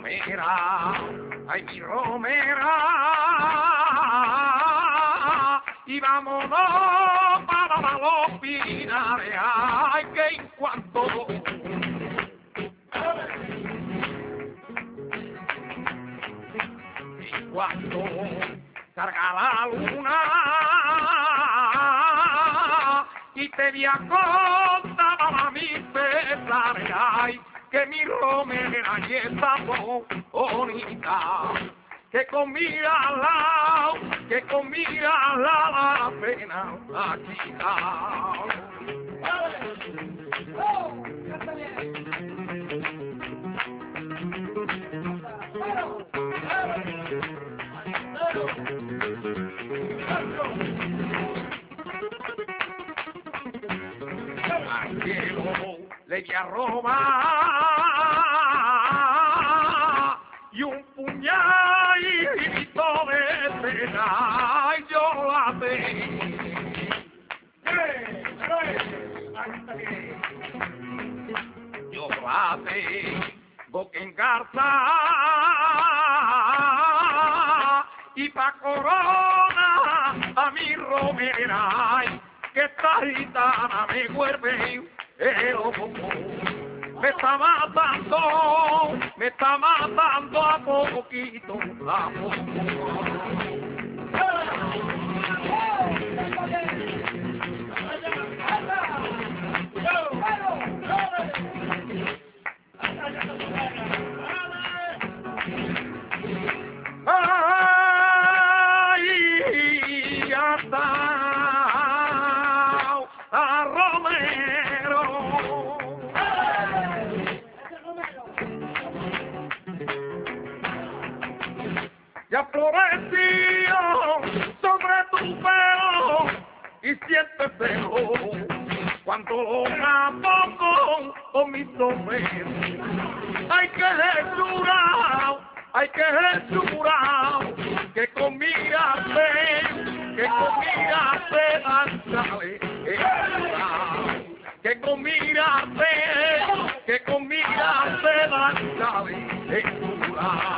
romera, ay mi romera, y vámonos para los pinares, ay que en cuanto salga la luna y te voy a contar a mis pesares, ay, que mi romera y está bonita, que conmigo al lado, que conmigo al lado la pena aquí al cielo le voy a robar y un puñadito de cena yo la tengo. Yo la tengo que engarzar y pa' corona a mi romera, que esta gitana me vuelve el ojo. Me está matando a poquito, a poco. Ay, ya está, a Romero. Ya floreció sobre tu pelo y siéntese cuando lo capo con mi sombrero. Hay que jurado, que conmigo se danzale, que conmigo se danzale,